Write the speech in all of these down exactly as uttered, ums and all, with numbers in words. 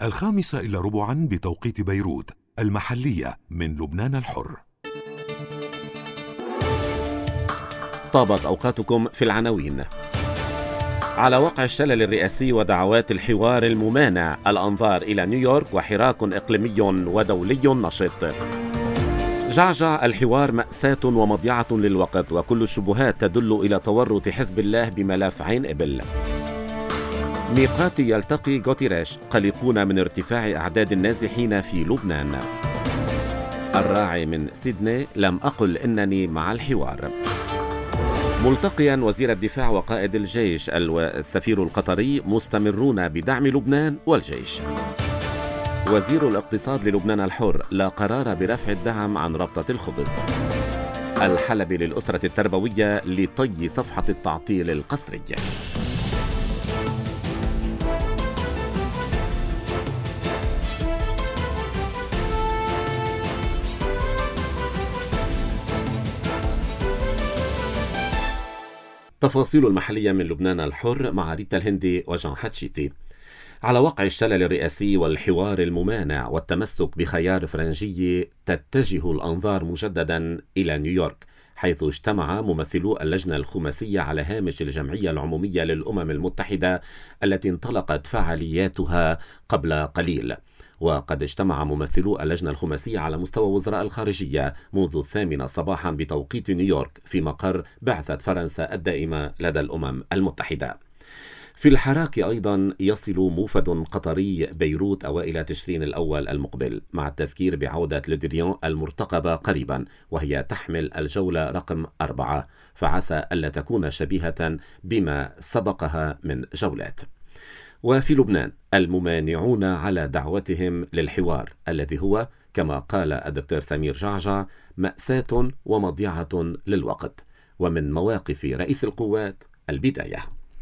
الخامسة إلى ربعا بتوقيت بيروت المحلية من لبنان الحر. طابت أوقاتكم في العناوين. على وقع الشلل الرئاسي ودعوات الحوار الممانع، الأنظار إلى نيويورك وحراك إقليمي ودولي نشط. جعجع: الحوار مأساة ومضيعة للوقت، وكل الشبهات تدل إلى تورط حزب الله بملف عين إبل. ميقاتي يلتقي غوتيريش، قلقون من ارتفاع أعداد النازحين في لبنان. الراعي من سيدني: لم أقل إنني مع الحوار. ملتقيا وزير الدفاع وقائد الجيش السفير القطري مستمرون بدعم لبنان والجيش. وزير الاقتصاد للبنان الحر: لا قرار برفع الدعم عن ربطة الخبز. الحلبي للأسرة التربوية لطي صفحة التعطيل القسري. تفاصيل المحلية من لبنان الحر مع ريتا الهندي وجان حتشيتي. على وقع الشلل الرئاسي والحوار الممانع والتمسك بخيار فرنجي، تتجه الأنظار مجددا إلى نيويورك، حيث اجتمع ممثلو اللجنة الخماسية على هامش الجمعية العمومية للأمم المتحدة التي انطلقت فعالياتها قبل قليل. وقد اجتمع ممثلو اللجنة الخماسية على مستوى وزراء الخارجية منذ الثامنة صباحا بتوقيت نيويورك في مقر بعثة فرنسا الدائمة لدى الأمم المتحدة. في الحراك أيضا يصل موفد قطري بيروت أوائل تشرين الأول المقبل، مع التذكير بعودة لودريون المرتقبة قريبا، وهي تحمل الجولة رقم أربعة، فعسى ألا تكون شبيهة بما سبقها من جولات. وفي لبنان الممانعون على دعوتهم للحوار الذي هو كما قال الدكتور سمير جعجع مأساة ومضيعة للوقت. ومن مواقف رئيس القوات البداية.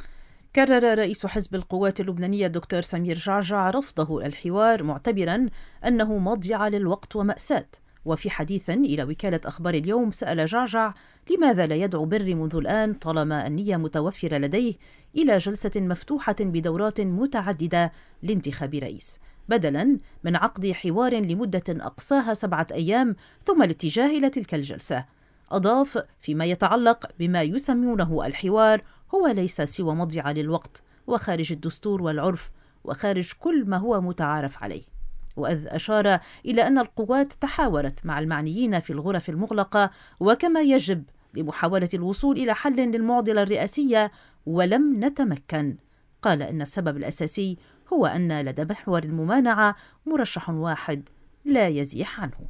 كرر رئيس حزب القوات اللبنانية الدكتور سمير جعجع رفضه الحوار، معتبرا أنه مضيعة للوقت ومأساة. وفي حديث إلى وكالة أخبار اليوم سأل جعجع لماذا لا يدعو بري منذ الآن طالما النية متوفرة لديه إلى جلسة مفتوحة بدورات متعددة لانتخاب رئيس، بدلا من عقد حوار لمدة أقصاها سبعة أيام ثم الاتجاه إلى تلك الجلسة. أضاف: فيما يتعلق بما يسمونه الحوار هو ليس سوى مضيعة للوقت وخارج الدستور والعرف وخارج كل ما هو متعارف عليه. وإذ أشار إلى أن القوات تحاورت مع المعنيين في الغرف المغلقة وكما يجب لمحاولة الوصول إلى حل للمعضلة الرئاسية ولم نتمكن. قال إن السبب الأساسي هو أن لدى محور الممانعة مرشح واحد لا يزيح عنه.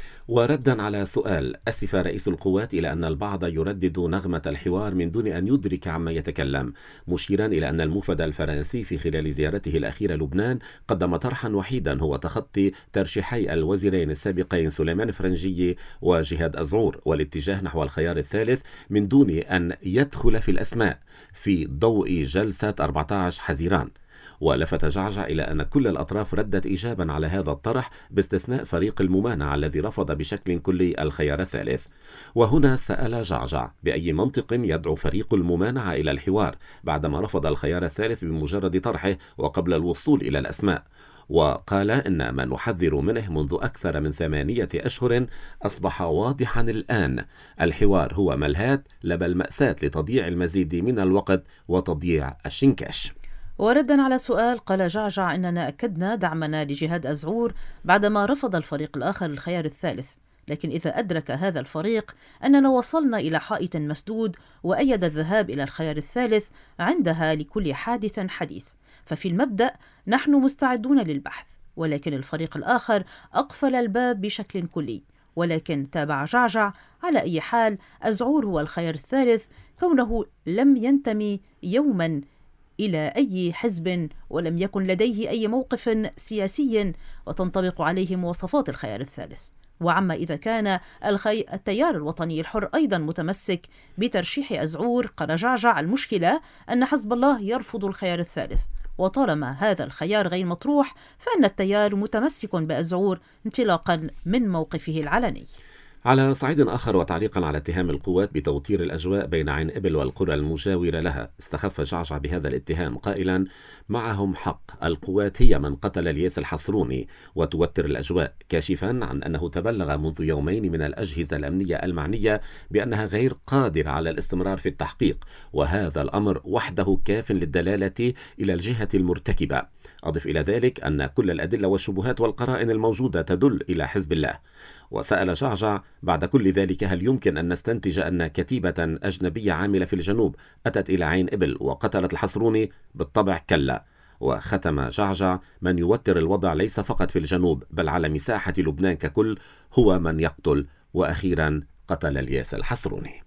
وردا على سؤال، أسف رئيس القوات إلى أن البعض يردد نغمة الحوار من دون أن يدرك عما يتكلم، مشيرا إلى أن الموفد الفرنسي في خلال زيارته الأخيرة لبنان قدم طرحا وحيدا هو تخطي ترشيحي الوزيرين السابقين سليمان فرنجي وجهاد أزعور والاتجاه نحو الخيار الثالث من دون أن يدخل في الأسماء في ضوء جلسة أربعة عشر حزيران. ولفت جعجع إلى أن كل الأطراف ردت إيجابا على هذا الطرح باستثناء فريق الممانعة الذي رفض بشكل كلي الخيار الثالث. وهنا سأل جعجع بأي منطق يدعو فريق الممانعة إلى الحوار بعدما رفض الخيار الثالث بمجرد طرحه وقبل الوصول إلى الأسماء. وقال إن ما نحذر منه منذ أكثر من ثمانية أشهر أصبح واضحا الآن، الحوار هو ملهاة لا بل مأساة لتضييع المزيد من الوقت وتضييع الشنكاش. وردا على سؤال قال جعجع إننا أكدنا دعمنا لجهاد أزعور بعدما رفض الفريق الآخر الخيار الثالث، لكن إذا أدرك هذا الفريق أننا وصلنا إلى حائط مسدود وأيد الذهاب إلى الخيار الثالث، عندها لكل حادث حديث. ففي المبدأ نحن مستعدون للبحث، ولكن الفريق الآخر أقفل الباب بشكل كلي. ولكن تابع جعجع: على أي حال أزعور هو الخيار الثالث كونه لم ينتمي يوما إلى أي حزب ولم يكن لديه أي موقف سياسي وتنطبق عليه مواصفات الخيار الثالث. وعما إذا كان الخي... التيار الوطني الحر أيضا متمسك بترشيح أزعور، قال جعجع: المشكلة أن حزب الله يرفض الخيار الثالث، وطالما هذا الخيار غير مطروح فإن التيار متمسك بأزعور انطلاقا من موقفه العلني. على صعيد آخر وتعليقا على اتهام القوات بتوتير الأجواء بين عين إبل والقرى المجاورة لها، استخف جعجع بهذا الاتهام قائلا: معهم حق، القوات هي من قتل الياس الحصروني وتوتر الأجواء، كاشفا عن أنه تبلغ منذ يومين من الأجهزة الأمنية المعنية بأنها غير قادرة على الاستمرار في التحقيق، وهذا الأمر وحده كاف للدلالة إلى الجهة المرتكبة. أضف إلى ذلك أن كل الأدلة والشبهات والقرائن الموجودة تدل إلى حزب الله. وسأل جعجع بعد كل ذلك: هل يمكن أن نستنتج أن كتيبة أجنبية عاملة في الجنوب أتت إلى عين إبل وقتلت الحصروني؟ بالطبع كلا. وختم جعجع: من يوتر الوضع ليس فقط في الجنوب بل على مساحة لبنان ككل هو من يقتل، وأخيرا قتل الياس الحصروني.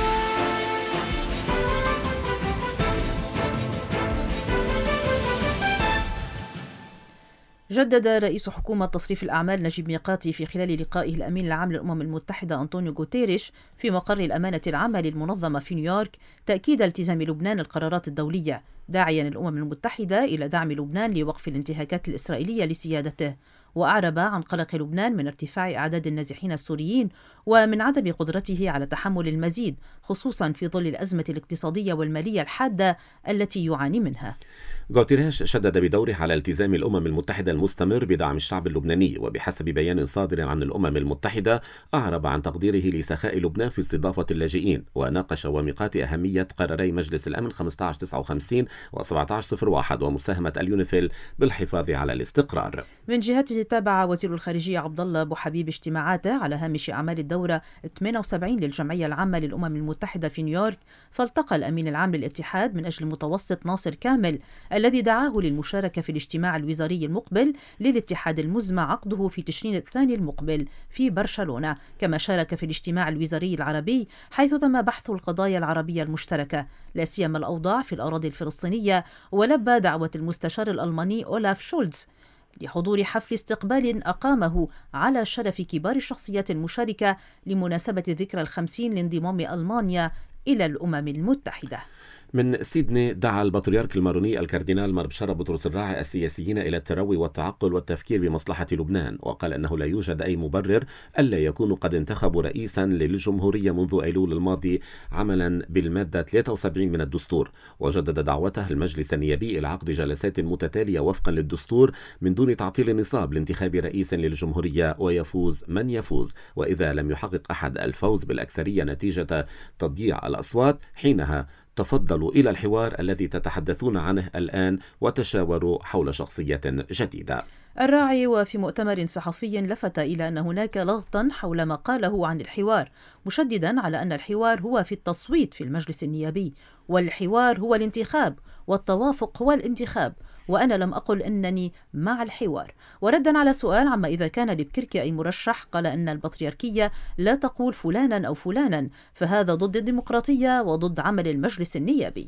جدد رئيس حكومة تصريف الأعمال نجيب ميقاتي في خلال لقائه الأمين العام للأمم المتحدة أنطونيو غوتيريش في مقر الأمانة العامة للمنظمة في نيويورك تأكيد التزام لبنان القرارات الدولية، داعيا الأمم المتحدة إلى دعم لبنان لوقف الانتهاكات الإسرائيلية لسيادته. وأعرب عن قلق لبنان من ارتفاع أعداد النازحين السوريين ومن عدم قدرته على تحمل المزيد، خصوصا في ظل الأزمة الاقتصادية والمالية الحادة التي يعاني منها. غوتيريش شدد بدوره على التزام الأمم المتحدة المستمر بدعم الشعب اللبناني، وبحسب بيان صادر عن الأمم المتحدة أعرب عن تقديره لسخاء لبنان في استضافة اللاجئين، وناقش وميقات أهمية قراري مجلس الأمن خمسة عشر تسعة وخمسين و سبعة عشر صفر واحد ومساهمة اليونيفيل بالحفاظ على الاستقرار. من جهته تابع وزير الخارجية عبد الله أبو حبيب اجتماعاته على هامش أعمال الدورة ثمانية وسبعين للجمعية العامة للأمم المتحدة في نيويورك، فالتقى الأمين العام للاتحاد من أجل المتوسط ناصر كامل الذي دعاه للمشاركة في الاجتماع الوزاري المقبل للاتحاد المزمع عقده في تشرين الثاني المقبل في برشلونة، كما شارك في الاجتماع الوزاري العربي حيث تم بحث القضايا العربية المشتركة لا سيما الأوضاع في الأراضي الفلسطينية، ولبى دعوة المستشار الألماني أولاف شولتز لحضور حفل استقبال أقامه على شرف كبار الشخصيات المشاركة لمناسبة الذكرى الخمسين لانضمام ألمانيا إلى الأمم المتحدة. من سيدني دعا البطريرك الماروني الكاردينال مربشرة بطرس الراعي السياسيين إلى التروي والتعقل والتفكير بمصلحة لبنان، وقال أنه لا يوجد أي مبرر ألا يكونوا قد انتخبوا رئيسا للجمهورية منذ أيلول الماضي عملا بالمادة ثلاثة وسبعين من الدستور، وجدد دعوته المجلس النيابي إلى عقد جلسات متتالية وفقا للدستور من دون تعطيل النصاب لانتخاب رئيس للجمهورية، ويفوز من يفوز، وإذا لم يحقق أحد الفوز بالأكثرية نتيجة تضييع الأصوات حينها تفضلوا إلى الحوار الذي تتحدثون عنه الآن وتشاوروا حول شخصية جديدة. الراعي وفي مؤتمر صحفي لفت إلى أن هناك لغطا حول ما قاله عن الحوار، مشددا على أن الحوار هو في التصويت في المجلس النيابي، والحوار هو الانتخاب، والتوافق هو الانتخاب، وأنا لم أقل أنني مع الحوار. وردا على سؤال عما إذا كان لبكركي أي مرشح، قال أن البطريركية لا تقول فلانا أو فلانا، فهذا ضد الديمقراطية وضد عمل المجلس النيابي.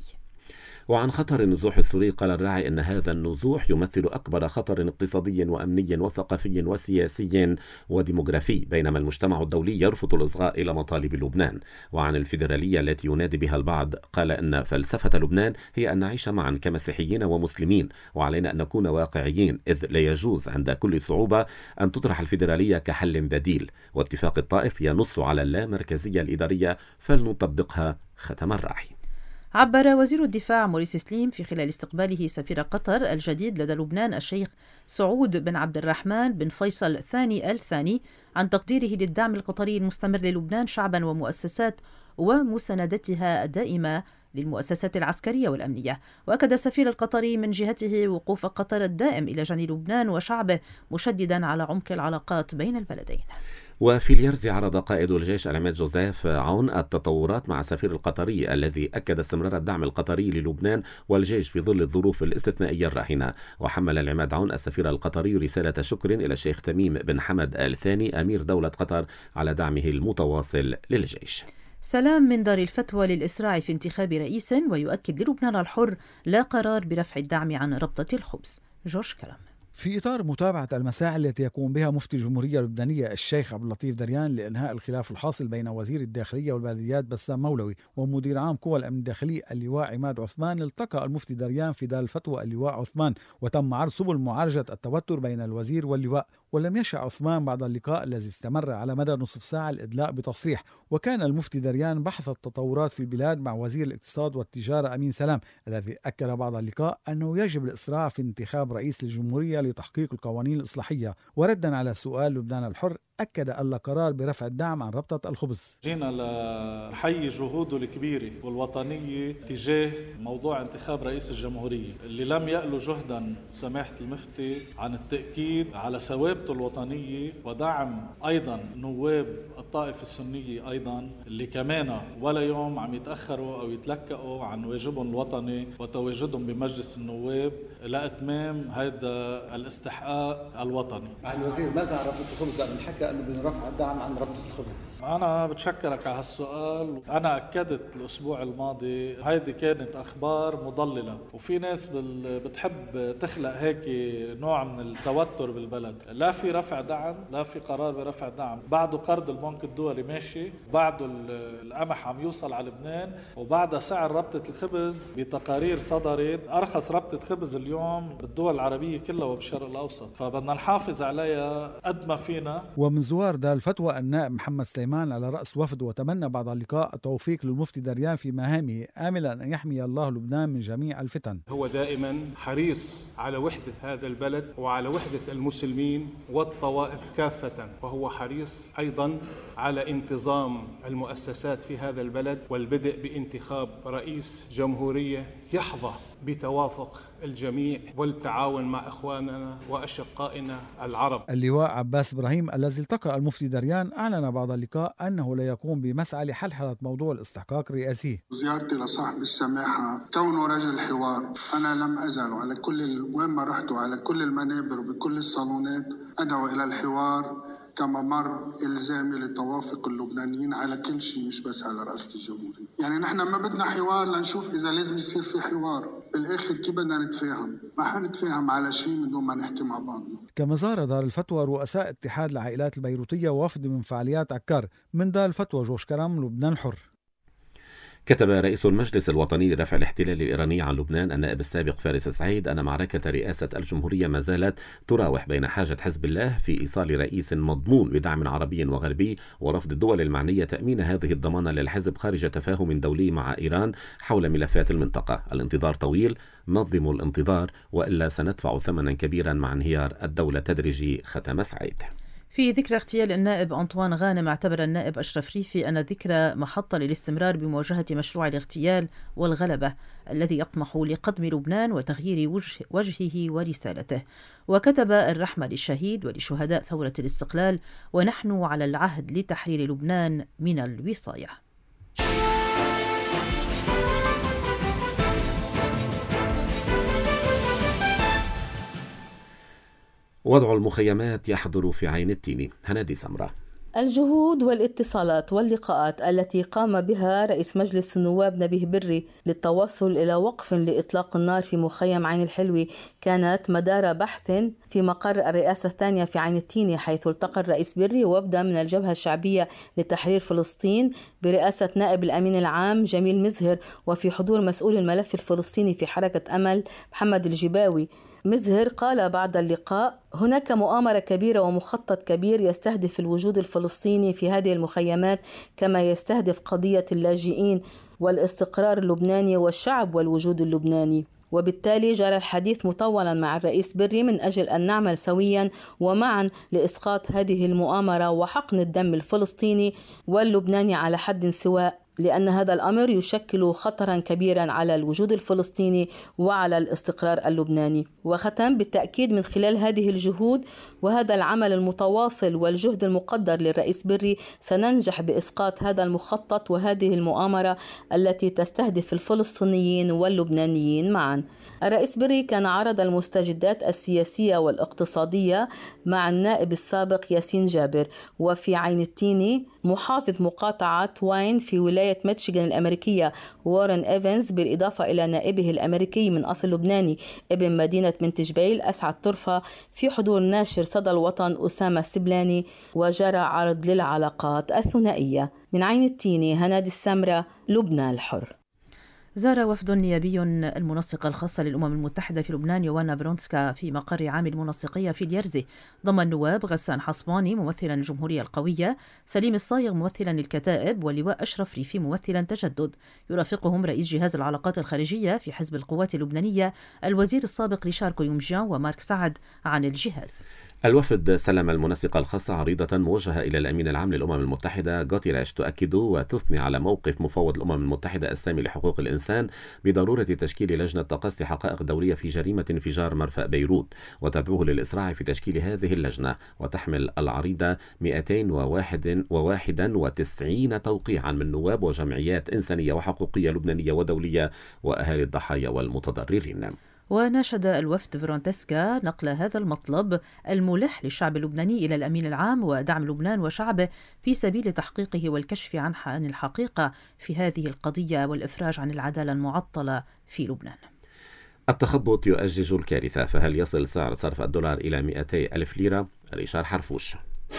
وعن خطر النزوح السوري قال الراعي أن هذا النزوح يمثل أكبر خطر اقتصادي وأمني وثقافي وسياسي وديموغرافي، بينما المجتمع الدولي يرفض الإصغاء إلى مطالب لبنان. وعن الفيدرالية التي ينادي بها البعض قال أن فلسفة لبنان هي أن نعيش معا كمسيحيين ومسلمين، وعلينا أن نكون واقعيين، إذ لا يجوز عند كل صعوبة أن تطرح الفيدرالية كحل بديل، واتفاق الطائف ينص على اللامركزية الإدارية فلنطبقها، ختم الراعي. عبر وزير الدفاع موريس سليم في خلال استقباله سفير قطر الجديد لدى لبنان الشيخ سعود بن عبد الرحمن بن فيصل الثاني الثاني عن تقديره للدعم القطري المستمر للبنان شعبا ومؤسسات ومساندتها الدائمة للمؤسسات العسكرية والأمنية. وأكد السفير القطري من جهته وقوف قطر الدائم إلى جانب لبنان وشعبه، مشددا على عمق العلاقات بين البلدين. وفي اليرز عرض قائد الجيش العماد جوزيف عون التطورات مع السفير القطري الذي أكد استمرار الدعم القطري للبنان والجيش في ظل الظروف الاستثنائية الراهنة. وحمل العماد عون السفير القطري رسالة شكر إلى الشيخ تميم بن حمد الثاني أمير دولة قطر على دعمه المتواصل للجيش. سلام من دار الفتوى للإسراع في انتخاب رئيس، ويؤكد للبنان الحر لا قرار برفع الدعم عن ربطة الخبز. جورج كلام. في إطار متابعة المساعي التي يقوم بها مفتي الجمهورية اللبنانية الشيخ عبد اللطيف دريان لإنهاء الخلاف الحاصل بين وزير الداخلية والبلديات بسام مولوي ومدير عام قوى الأمن الداخلي اللواء عماد عثمان، التقى المفتي دريان في دار الفتوى اللواء عثمان، وتم عرض سبل معالجة التوتر بين الوزير واللواء ولم يشع عثمان بعد اللقاء الذي استمر على مدى نصف ساعة الإدلاء بتصريح. وكان المفتي دريان بحث التطورات في البلاد مع وزير الاقتصاد والتجارة أمين سلام، الذي أكد بعد اللقاء أنه يجب الإسراع في انتخاب رئيس للجمهورية لتحقيق القوانين الإصلاحية. وردا على سؤال لبنان الحر، أكد أن القرار برفع الدعم عن ربطة الخبز. جينا لحي جهوده الكبيرة والوطنية تجاه موضوع انتخاب رئيس الجمهورية اللي لم يألو جهدا سماحة المفتي عن التأكيد على ثوابته الوطنية ودعم أيضا نواب الطائفة السنية أيضا اللي كمان ولا يوم عم يتأخروا أو يتلكأوا عن واجبهم الوطني وتواجدهم بمجلس النواب لإتمام هذا الاستحقاق الوطني. مع الوزير ماذا عن ربطة الخبز؟ لأن الحكى أنه بنرفع الدعم عن ربطة الخبز. أنا بتشكرك على هالسؤال. أنا أكدت الأسبوع الماضي هيدي كانت أخبار مضللة، وفي ناس بتحب تخلق هيك نوع من التوتر بالبلد. لا في رفع دعم، لا في قرار برفع دعم. بعده قرض البنك الدولي ماشي، بعده القمح عم يوصل على لبنان، وبعد سعر ربطة الخبز بتقارير صدرت أرخص ربطة خبز اليوم بالدول العربية كلها وبالشرق الأوسط، فبدنا نحافظ عليها قد ما فينا. ومن زوار دار الفتوى النائب محمد سليمان على رأس وفد، وتمنى بعد اللقاء التوفيق للمفتي دريان في مهامه، آملا أن يحمي الله لبنان من جميع الفتن. هو دائما حريص على وحدة هذا البلد وعلى وحدة المسلمين والطوائف كافة، وهو حريص أيضا على انتظام المؤسسات في هذا البلد والبدء بانتخاب رئيس جمهورية يحظى بتوافق الجميع والتعاون مع إخواننا وأشقائنا العرب. اللواء عباس إبراهيم الذي التقى المفتي دريان أعلن بعد اللقاء أنه لا يقوم بمسعى لحلحلة موضوع الاستحقاق الرئاسي. زيارتي لصاحب السماحة كونه رجل حوار، أنا لم أزل على كل ال... وين ما رحت على كل المنابر وبكل الصالونات أدعو إلى الحوار كممر إلزامي لتوافق اللبنانيين على كل شيء، مش بس على رئاسة الجمهورية. يعني نحن ما بدنا حوار لنشوف إذا لازم يصير في حوار، بالآخر كيف بدنا نتفاهم؟ ما حنتفاهم على شيء من دون ما نحكي مع بعضنا. كما زار دار الفتوى رؤساء اتحاد العائلات البيروتية ووفد من فعاليات عكار. من دار الفتوى جوش كرم، لبنان الحر. كتب رئيس المجلس الوطني لرفع الاحتلال الإيراني عن لبنان النائب السابق فارس سعيد أن معركة رئاسة الجمهورية ما زالت تراوح بين حاجة حزب الله في إيصال رئيس مضمون بدعم عربي وغربي ورفض الدول المعنية تأمين هذه الضمانة للحزب خارج تفاهم دولي مع إيران حول ملفات المنطقة. الانتظار طويل، نظموا الانتظار وإلا سندفع ثمنا كبيرا مع انهيار الدولة تدريجي، ختم سعيد. في ذكرى اغتيال النائب أنطوان غانم، اعتبر النائب أشرف ريفي أن الذكرى محطة للاستمرار بمواجهة مشروع الاغتيال والغلبة الذي يطمح لقدم لبنان وتغيير وجه وجهه ورسالته. وكتب الرحمة للشهيد ولشهداء ثورة الاستقلال، ونحن على العهد لتحرير لبنان من الوصاية. وضع المخيمات يحضر في عين التين. هنادي سمرة. الجهود والاتصالات واللقاءات التي قام بها رئيس مجلس النواب نبيه بري للتوصل إلى وقف لإطلاق النار في مخيم عين الحلوة كانت مدار بحث في مقر الرئاسة الثانية في عين التين، حيث التقى الرئيس بري وفدا من الجبهة الشعبية لتحرير فلسطين برئاسة نائب الأمين العام جميل مزهر، وفي حضور مسؤول الملف الفلسطيني في حركة أمل محمد الجباوي. مزهر قال بعد اللقاء: هناك مؤامرة كبيرة ومخطط كبير يستهدف الوجود الفلسطيني في هذه المخيمات، كما يستهدف قضية اللاجئين والاستقرار اللبناني والشعب والوجود اللبناني. وبالتالي جرى الحديث مطولا مع الرئيس بري من أجل أن نعمل سويا ومعا لإسقاط هذه المؤامرة وحقن الدم الفلسطيني واللبناني على حد سواء، لأن هذا الأمر يشكل خطرا كبيرا على الوجود الفلسطيني وعلى الاستقرار اللبناني. وختم بالتأكيد من خلال هذه الجهود وهذا العمل المتواصل والجهد المقدر للرئيس بري سننجح بإسقاط هذا المخطط وهذه المؤامرة التي تستهدف الفلسطينيين واللبنانيين معا. الرئيس بري كان عرض المستجدات السياسية والاقتصادية مع النائب السابق ياسين جابر. وفي عين التين محافظ مقاطعة واين في ولاية ميشيغان الأمريكية وارن إيفنز، بالإضافة إلى نائبه الأمريكي من أصل لبناني ابن مدينة منتجبيل أسعد طرفة، في حضور ناشر صدى الوطن أسامة السبلاني، وجرى عرض للعلاقات الثنائية. من عين التين هنادي السمرة، لبنان الحر. زار وفد نيابي المنسقة الخاصة للأمم المتحدة في لبنان يوانا برونسكا في مقر عام المنسقية في اليرزي ضم النواب غسان حصباني ممثلا الجمهورية القوية، سليم الصايغ ممثلا الكتائب، واللواء أشرف ريفي ممثلا تجدد. يرافقهم رئيس جهاز العلاقات الخارجية في حزب القوات اللبنانية الوزير السابق ريشار كويومجان ومارك سعد عن الجهاز. الوفد سلم المنسقة الخاصة عريضة موجهة إلى الأمين العام للأمم المتحدة غوتيريش تؤكد وتثني على موقف مفوض الأمم المتحدة السامي لحقوق الإنسان بضرورة تشكيل لجنة تقصي حقائق دولية في جريمة انفجار مرفأ بيروت، وتدعوه للإسراع في تشكيل هذه اللجنة. وتحمل العريضة مئتين وواحد وتسعين توقيعا من نواب وجمعيات إنسانية وحقوقية لبنانية ودولية وأهالي الضحايا والمتضررين. وناشد الوفد فرونتسكا نقل هذا المطلب الملح للشعب اللبناني إلى الأمين العام ودعم لبنان وشعبه في سبيل تحقيقه والكشف عن الحقيقة في هذه القضية والإفراج عن العدالة المعطلة في لبنان. التخبط يؤجج الكارثة، فهل يصل سعر صرف الدولار إلى مئتي ألف ليرة؟ ريشار حرفوش.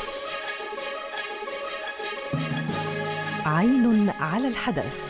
عين على الحدث.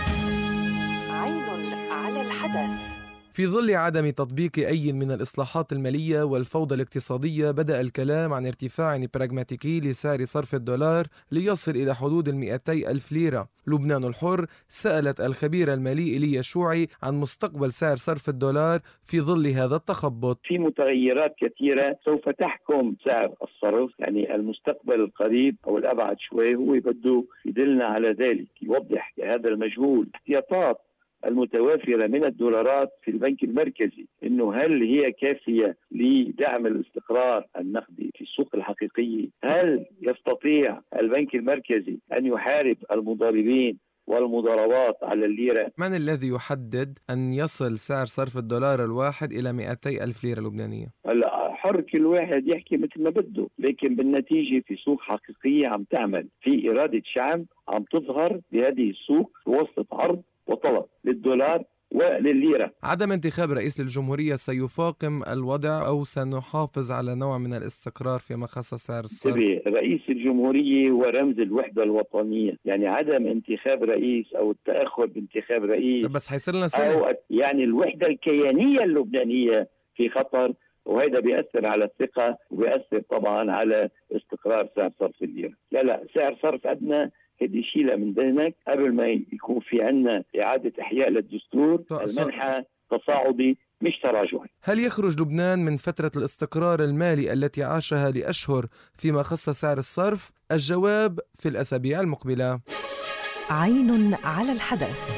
عين على الحدث. في ظل عدم تطبيق أي من الإصلاحات المالية والفوضى الاقتصادية، بدأ الكلام عن ارتفاع براغماتيكي لسعر صرف الدولار ليصل إلى حدود المئتي ألف ليرة. لبنان الحر سألت الخبير المالي إيليا شوعي عن مستقبل سعر صرف الدولار في ظل هذا التخبط. في متغيرات كثيرة سوف تحكم سعر الصرف، يعني المستقبل القريب أو الأبعد شوي هو بده يدلنا على ذلك، يوضح هذا المجهول. احتياطات المتوافرة من الدولارات في البنك المركزي إنه هل هي كافية لدعم الاستقرار النقدي في السوق الحقيقية؟ هل يستطيع البنك المركزي أن يحارب المضاربين والمضاربات على الليرة؟ من الذي يحدد أن يصل سعر صرف الدولار الواحد إلى مئتي ألف ليرة لبنانية؟ هلا حر كل واحد يحكي مثل ما بده، لكن بالنتيجة في سوق حقيقية عم تعمل، في إرادة شعب عم تظهر بهذه السوق بواسطة عرض وطلب للدولار وللليرة. عدم انتخاب رئيس للجمهورية سيفاقم الوضع أو سنحافظ على نوع من الاستقرار فيما خص سعر الصرف؟ رئيس الجمهورية هو رمز الوحدة الوطنية، يعني عدم انتخاب رئيس أو التأخر بانتخاب رئيس بس حيصير لنا سنة، أو يعني الوحدة الكيانية اللبنانية في خطر، وهذا بيأثر على الثقة وبيأثر طبعا على استقرار سعر صرف الليرة. لا لا سعر صرف أدنى هدي شيلة من ذهنك قبل ما يكون في عنا إعادة إحياء للدستور. المنحى تصاعدي مش تراجعي. هل يخرج لبنان من فترة الاستقرار المالي التي عاشها لأشهر فيما خص سعر الصرف؟ الجواب في الأسابيع المقبلة. عين على الحدث.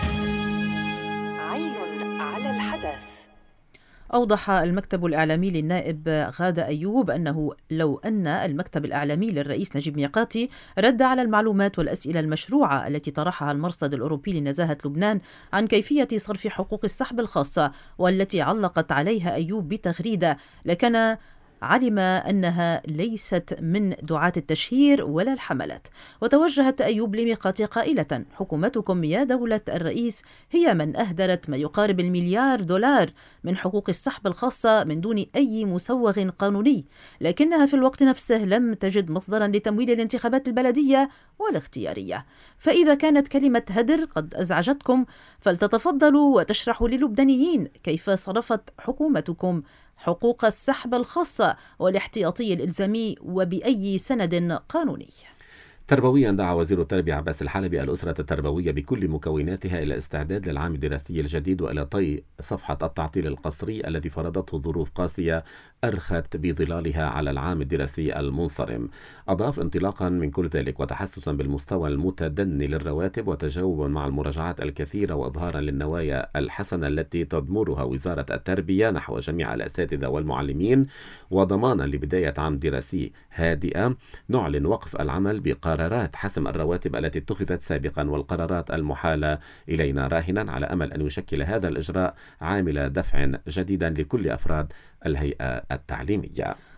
عين على الحدث. أوضح المكتب الإعلامي للنائب غادة أيوب أنه لو أن المكتب الإعلامي للرئيس نجيب ميقاتي رد على المعلومات والأسئلة المشروعة التي طرحها المرصد الأوروبي لنزاهة لبنان عن كيفية صرف حقوق السحب الخاصة والتي علقت عليها أيوب بتغريدة، لكان علم أنها ليست من دعاة التشهير ولا الحملات. وتوجهت أيوب لميقاتي قائلة: حكومتكم يا دولة الرئيس هي من أهدرت ما يقارب المليار دولار من حقوق السحب الخاصة من دون أي مسوغ قانوني، لكنها في الوقت نفسه لم تجد مصدرا لتمويل الانتخابات البلدية والاختيارية. فإذا كانت كلمة هدر قد أزعجتكم فلتتفضلوا وتشرحوا للبنانيين كيف صرفت حكومتكم حقوق السحب الخاصة والاحتياطي الإلزامي وبأي سند قانوني. تربويا دعا وزير التربية عباس الحلبي الأسرة التربوية بكل مكوناتها إلى الاستعداد للعام الدراسي الجديد وإلى طي صفحة التعطيل القسري الذي فرضته ظروف قاسية أرخت بظلالها على العام الدراسي المنصرم. أضاف: انطلاقا من كل ذلك وتحسسا بالمستوى المتدني للرواتب وتجاوبا مع المراجعات الكثيرة وإظهارا للنوايا الحسنة التي تضمرها وزارة التربية نحو جميع الأساتذة والمعلمين وضمانا لبداية عام دراسي هادئة، نعلن وقف العمل بقرار قرارات حسم الرواتب التي اتخذت سابقا والقرارات المحالة إلينا، راهنا على أمل أن يشكل هذا الإجراء عامل دفع جديدا لكل أفراد الهيئة التعليمية.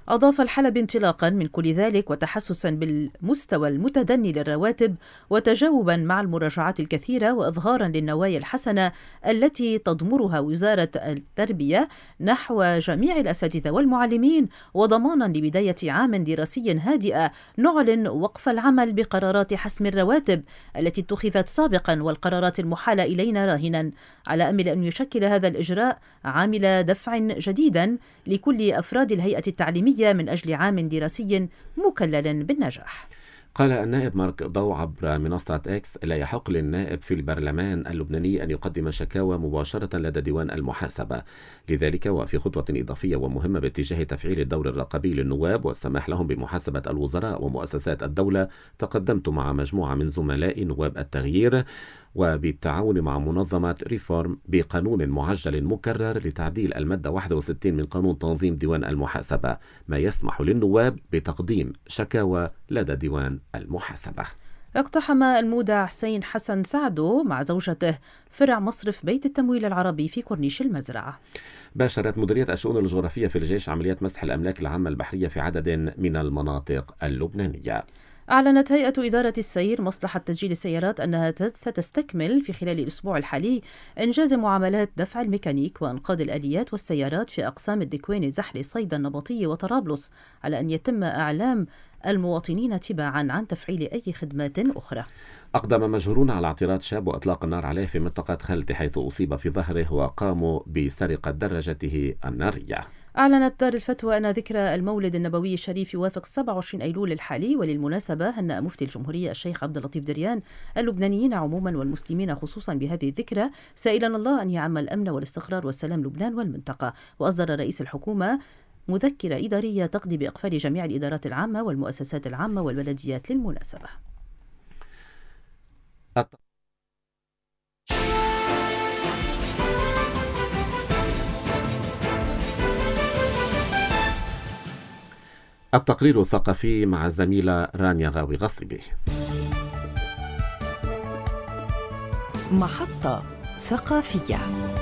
أضاف الحلبي انطلاقا من كل ذلك وتحسسا بالمستوى المتدني للرواتب وتجاوبا مع المراجعات الكثيرة وإظهارا للنوايا الحسنة التي تضمرها وزارة التربية نحو جميع الأساتذة والمعلمين وضمانا لبداية عام دراسي هادئة، نعلن وقف العمل بقرارات حسم الرواتب التي اتخذت سابقا والقرارات المحالة إلينا راهنا، على أمل أن يشكل هذا الإجراء عامل دفع جديدا لكل أفراد الهيئة التعليمية من أجل عام دراسي مكلل بالنجاح. قال النائب مارك ضو عبر منصة إكس: لا يحق للنائب في البرلمان اللبناني أن يقدم شكاوى مباشرة لدى ديوان المحاسبة، لذلك وفي خطوة إضافية ومهمة باتجاه تفعيل الدور الرقابي للنواب والسماح لهم بمحاسبة الوزراء ومؤسسات الدولة، تقدمت مع مجموعة من زملائي نواب التغيير وبالتعاون مع منظمة ريفورم بقانون معجل مكرر لتعديل المادة واحد وستين من قانون تنظيم ديوان المحاسبة، ما يسمح للنواب بتقديم شكاوى لدى ديوان المحاسبة. اقتحم المودع حسين حسن سعدو مع زوجته فرع مصرف بيت التمويل العربي في كورنيش المزرعة. باشرت مديرية الشؤون الجغرافية في الجيش عمليات مسح الأملاك العامة البحرية في عدد من المناطق اللبنانية. أعلنت هيئة إدارة السير مصلحة تسجيل السيارات أنها ستستكمل في خلال الأسبوع الحالي إنجاز معاملات دفع الميكانيك وإنقاذ الآليات والسيارات في أقسام الدكوين، زحل، صيدا، النبطية وطرابلس، على أن يتم إعلام المواطنين تباعا عن تفعيل أي خدمات أخرى. أقدم مجهولون على اعتراض شاب وإطلاق النار عليه في منطقة خلت حيث أصيب في ظهره وقاموا بسرقة دراجته النارية. أعلنت دار الفتوى أن ذكرى المولد النبوي الشريف يوافق سبعة وعشرين أيلول الحالي، وللمناسبة هنأ مفتي الجمهورية الشيخ عبد اللطيف دريان اللبنانيين عموما والمسلمين خصوصا بهذه الذكرى، سائلا الله أن يعم الأمن والاستقرار والسلام لبنان والمنطقة. وأصدر رئيس الحكومة مذكرة إدارية تقضي بإقفال جميع الإدارات العامة والمؤسسات العامة والبلديات للمناسبة. التقرير الثقافي مع الزميلة رانيا غاوي غصبي. محطة ثقافية.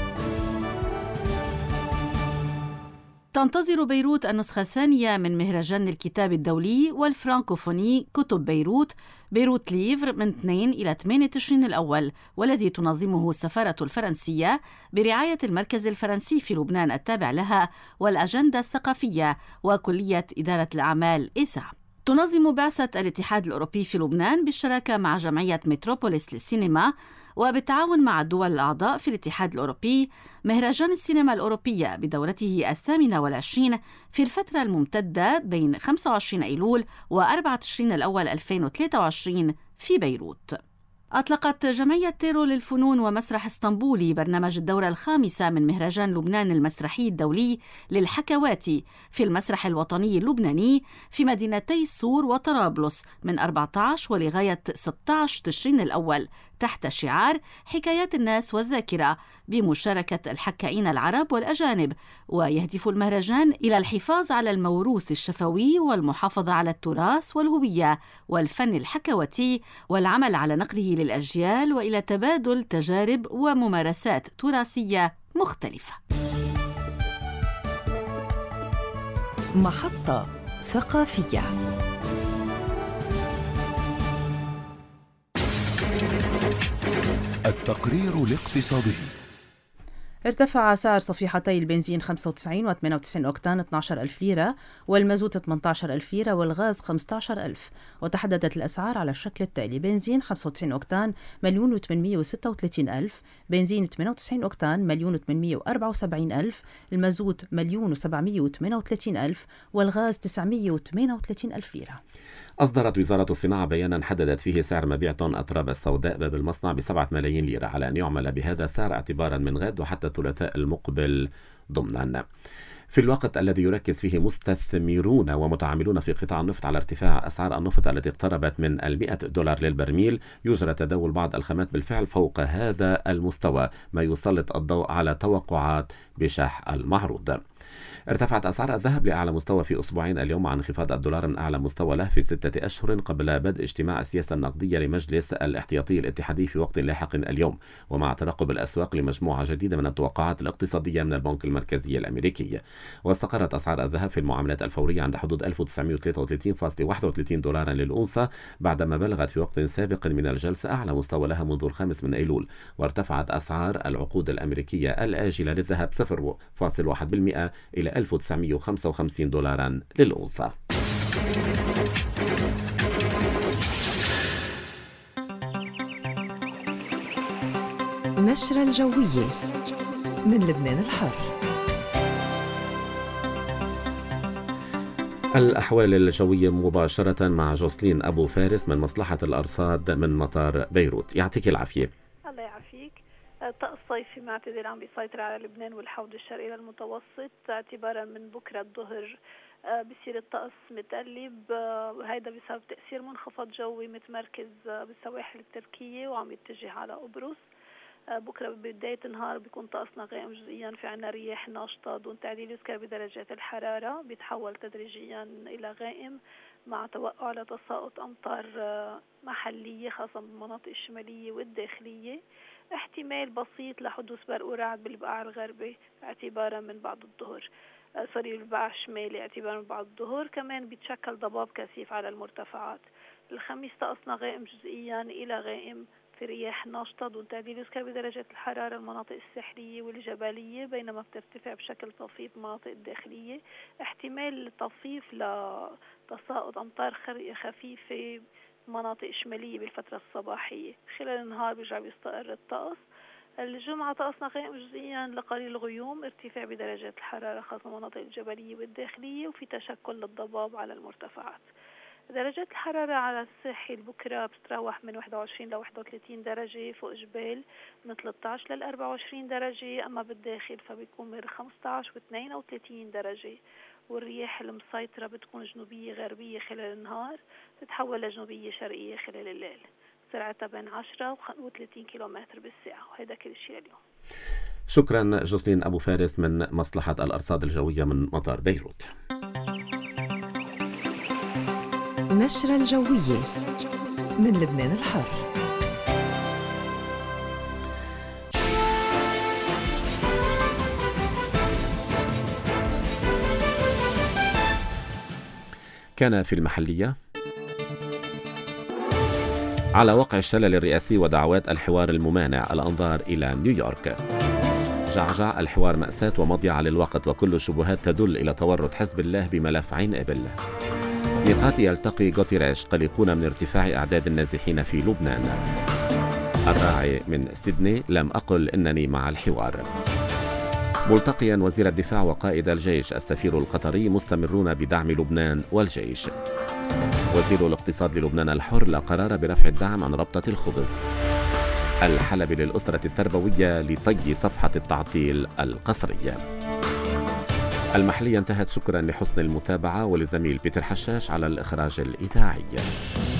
تنتظر بيروت النسخة الثانية من مهرجان الكتاب الدولي والفرانكوفوني كتب بيروت، بيروت ليفر، من اثنين إلى ثمانية تشرين الأول، والذي تنظمه السفارة الفرنسية برعاية المركز الفرنسي في لبنان التابع لها والأجندة الثقافية وكلية إدارة الأعمال إيسا. تنظم بعثة الاتحاد الأوروبي في لبنان بالشراكة مع جمعية متروبوليس للسينما وبالتعاون مع الدول الأعضاء في الاتحاد الأوروبي مهرجان السينما الأوروبية بدورته الثامنة والعشرين في الفترة الممتدة بين خمسة وعشرين أيلول وأربعة تشرين الأول ألفين وثلاثة وعشرين في بيروت. أطلقت جمعية تيرو للفنون ومسرح اسطنبولي برنامج الدورة الخامسة من مهرجان لبنان المسرحي الدولي للحكوات في المسرح الوطني اللبناني في مدينتي الصور وطرابلس من أربعة عشر ولغاية ستة عشر تشرين الأول تحت شعار حكايات الناس والذاكرة بمشاركة الحكائين العرب والأجانب. ويهدف المهرجان إلى الحفاظ على الموروث الشفوي والمحافظة على التراث والهوية والفن الحكواتي والعمل على نقله للأجيال وإلى تبادل تجارب وممارسات تراثية مختلفة. محطة ثقافية. التقرير الاقتصادي. ارتفع سعر صفيحتي البنزين خمسة وتسعين وثمانية وتسعين أوكتان اثني عشر ألف ليرة والمازوت ثمانية عشر ألف ليرة والغاز خمسة عشر ألف. وتحددت الأسعار على الشكل التالي: بنزين خمسة وتسعين أوكتان مليون وثمانمائة وستة وثلاثين ألف، بنزين ثمانية وتسعين أوكتان مليون وثمانمائة وأربعة وسبعين ألف، المازوت مليون وسبعمائة وثمانية وثلاثين ألف والغاز تسعمائة وثمانية وثلاثين ألف ليرة. أصدرت وزارة الصناعة بيانا حددت فيه سعر مبيع طن أتراب السوداء باب المصنع بسبعة ملايين ليرة، على أن يعمل بهذا السعر اعتبارا من غد وحتى الثلاثاء المقبل ضمنا. في الوقت الذي يركز فيه مستثمرون ومتعاملون في قطاع النفط على ارتفاع أسعار النفط التي اقتربت من المئة دولار للبرميل، يجرى تداول بعض الخامات بالفعل فوق هذا المستوى، ما يسلط الضوء على توقعات بشح المعروض. ارتفعت أسعار الذهب لأعلى مستوى في أسبوعين اليوم عن انخفاض الدولار من أعلى مستوى له في ستة أشهر قبل بدء اجتماع السياسة النقدية لمجلس الاحتياطي الاتحادي في وقت لاحق اليوم، ومع ترقب الأسواق لمجموعة جديدة من التوقعات الاقتصادية من البنك المركزي الأمريكي. واستقرت أسعار الذهب في المعاملات الفورية عند حدود ألف وتسعمائة وثلاثة وثلاثين فاصلة واحد وثلاثين دولارا للأونصة بعدما بلغت في وقت سابق من الجلسة أعلى مستوى لها منذ الخامس من أيلول. وارتفعت أسعار العقود الأمريكية الآجلة للذهب صفر فاصلة واحد بالمئة إلى ألف وتسعمائة وخمسة وخمسين دولارا للأونصة. نشرة الجوية من لبنان الحر. الأحوال الجوية مباشرة مع جوسلين أبو فارس من مصلحة الأرصاد من مطار بيروت. يعطيك العافية. الله يعافيك. طقس صيفي معتدل عم بيسيطر على لبنان والحوض الشرقي للمتوسط اعتبارا من بكرة الظهر بصير الطقس متقلب، هيدا بسبب تأثير منخفض جوي متمركز بالسواحل التركية وعم يتجه على قبرص. بكرة ببداية النهار بيكون طقسنا غائم جزئيا، في عنا رياح ناشطة دون تعديل يذكر بدرجات الحرارة، بيتحول تدريجيا إلى غائم مع توقع لتساقط أمطار محلية خاصة بالمناطق الشمالية والداخلية. احتمال بسيط لحدوث برق ورعد بالبقاع الغربي اعتبارا من بعد الظهر، سوري بالبقاع الشمالي اعتبارا من بعد الظهر. كمان بيتشكل ضباب كثيف على المرتفعات. الخميس طقسنا غائم جزئيا إلى غائم في رياح ناشطة دون تعديل يذكر بدرجات الحرارة المناطق الساحلية والجبلية، بينما بترتفع بشكل طفيف المناطق الداخلية. احتمال طفيف لتساقط أمطار خفيفة مناطق شمالية بالفترة الصباحية. خلال النهار بيرجع بيستقر الطقس. الجمعة طقسنا غائم جزئيا لقليل غيوم، ارتفاع بدرجات الحرارة خاصة المناطق الجبلية والداخلية، وفي تشكل للضباب على المرتفعات. درجات الحرارة على الساحل بكرة بتتراوح من واحد وعشرين ل واحد وثلاثين درجة، فوق جبال من ثلاثة عشر ل أربعة وعشرين درجة، أما بالداخل فبيكون من خمسة عشر و اثنين وثلاثين درجة. والرياح المسيطرة بتكون جنوبية غربية خلال النهار، تتحول لجنوبية شرقية خلال الليل، سرعتها بين عشرة وثلاثين كيلومتر بالساعة. وهذا كل شيء اليوم. شكرا جوسلين أبو فارس من مصلحة الأرصاد الجوية من مطار بيروت. نشرة الجوية من لبنان الحر. كان في المحلية على وقع الشلل الرئاسي ودعوات الحوار الممانع الأنظار إلى نيويورك. جعجع الحوار مأساة ومضيعة للوقت، وكل الشبهات تدل إلى تورط حزب الله بملف عين إبل. ميقات يلتقي غوتيريش، قلقون من ارتفاع أعداد النازحين في لبنان. الراعي من سيدني، لم أقل إنني مع الحوار. ملتقيا وزير الدفاع وقائد الجيش السفير القطري مستمرون بدعم لبنان والجيش. وزير الاقتصاد للبنان الحر لا قرار برفع الدعم عن ربطة الخبز. الحلب للأسرة التربوية لطي صفحة التعطيل القسرية. المحلية انتهت. شكرا لحسن المتابعة ولزميل بيتر حشاش على الإخراج الإذاعي.